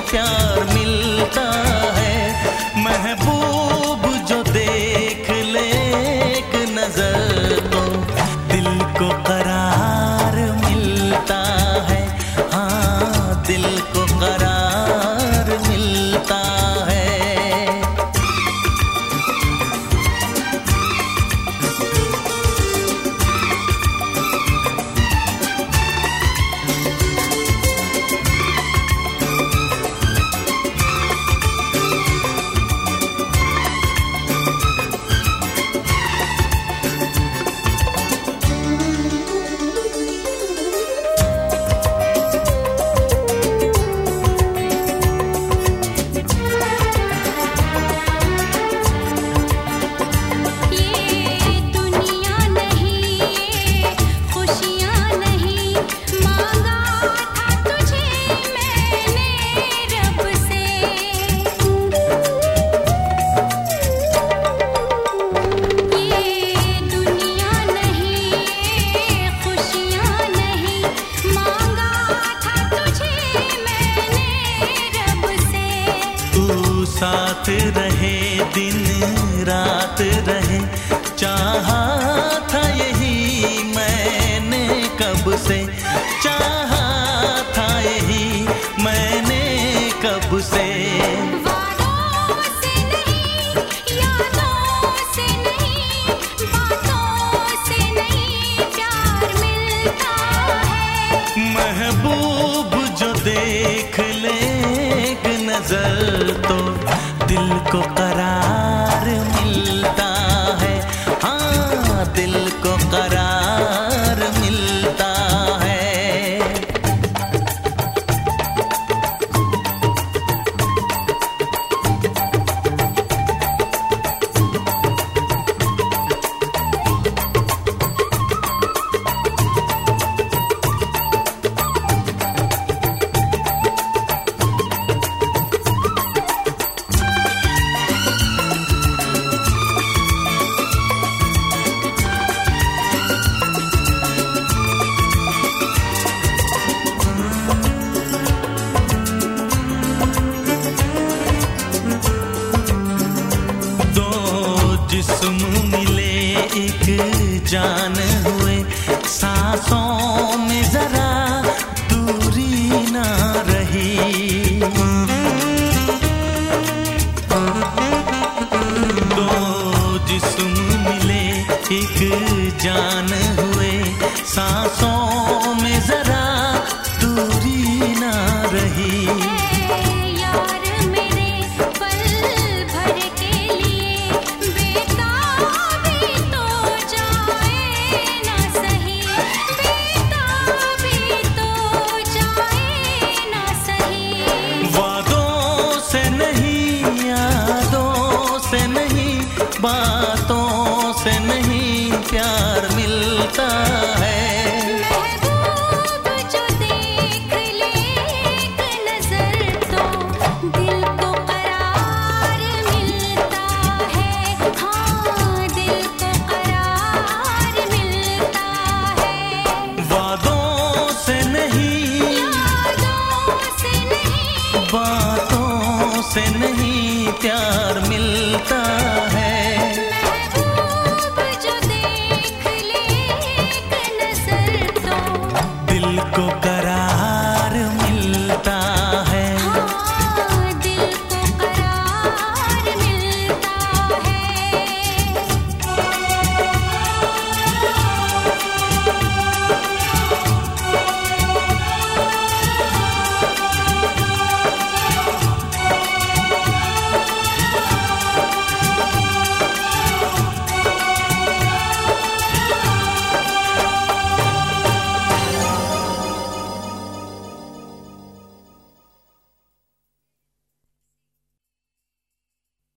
प्यार मिलता है। महबूब जो देख ले एक नजर तो दिल को करार मिलता है। हाँ, दिल को करार मिलता है। साथ रहे दिन रात रहे, चाहा था यही मैंने कब से, चाहा था यही मैंने कब से। वादों से नहीं, यादों से नहीं, बातों से नहीं प्यार मिलता है। महबूब जो देख ले एक नजर तो दिल को करार मिलता है। हाँ, दिल को करार मिलता है। जिस्म मिले एक जान हुए, सांसों में जरा दूरी ना रही। दो जिस्म मिले एक जान हुए, सांसों में जरा दूरी ना रही। बातों से नहीं प्यार मिलता है। महबूब जो देख ले एक नजर तो दिल को करार मिलता है। हाँ, दिल को करार मिलता है। वादों से नहीं, यादों से नहीं, बातों से नहीं प्यार मिलता है।